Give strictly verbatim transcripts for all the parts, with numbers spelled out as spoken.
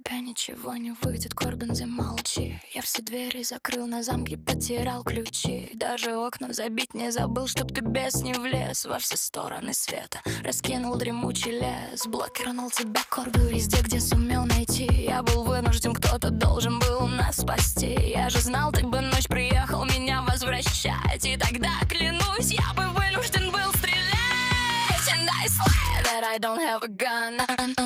тебя ничего не выйдет, Корбин, замолчи. Я все двери закрыл, на замке потерял ключи. Даже окна забить не забыл, чтоб ты без не влез. Во все стороны света раскинул дремучий лес. Блокировал тебя, Корбин, везде, где сумел найти. Я был вынужден, кто-то должен был нас спасти. Я же знал, ты бы ночь приехал меня возвращать. И тогда, клянусь, я бы вынужден был стрелять. And I swear that I don't have a gun.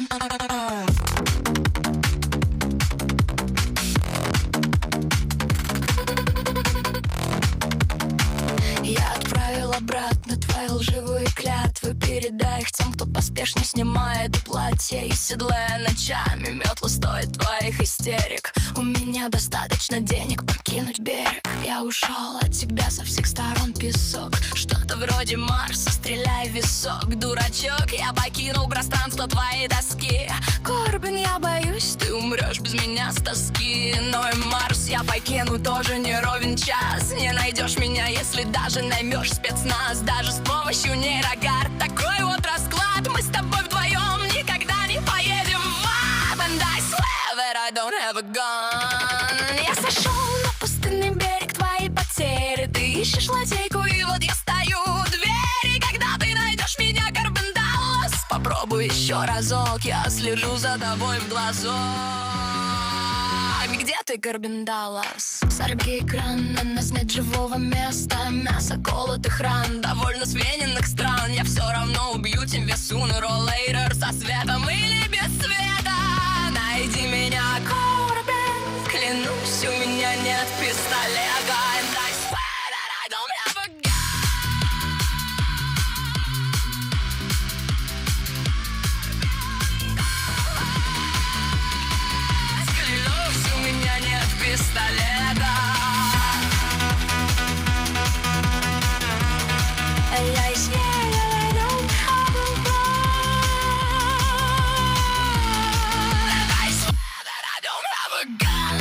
Я отправил обратно твои лживые клятвы. Передай их тем, кто поспешно снимает платье и седлая ночами метлу стоит твоих истерик. У меня достаточно денег покинуть берег. Я ушел от тебя со всех сторон песок. Что-то вроде Марса, стреляй в висок. Дурачок, я покинул пространство твоей доски. Корбин, я боюсь, ты умрешь без меня с тоски. Но и Марс я покину тоже не ровен час. Не найдешь меня, если даже наймешь спецназ. Даже с помощью нейрокарт. Такой вот расклад. Мы с тобой вдвоем никогда не поедем в ад. And I swear that I don't have a gun. Я сошел на пустынный берег твоей потери. Ты ищешь лазейку, и вот я стою у двери. Когда ты найдешь меня, Корбин Даллас, попробуй еще разок, я слежу за тобой в глазок. Где ты, Корбин Даллас? Сорви экран, на нас нет живого места. Мясо колотых ран, довольно свиненных стран. Я все равно убью тебя, sooner later, со светом или без света. Найди меня, Корбин, клянусь, у меня нет пистолета. And I swear that I don't have a gun. Клянусь, у меня нет пистолета. And I swear that I don't have a gun. And I swear that I don't have a gun.